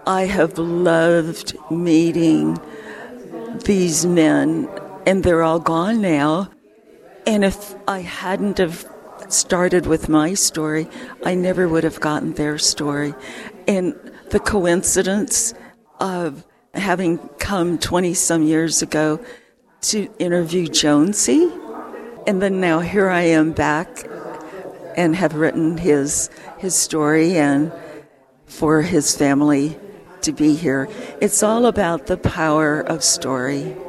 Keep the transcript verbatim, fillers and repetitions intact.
I have loved meeting these men, and they're all gone now. And if I hadn't have started with my story, I never would have gotten their story. And the coincidence of having come twenty-some years ago to interview Jonesy, and then now here I am back and have written his his story and for his family to be here. It's all about the power of story.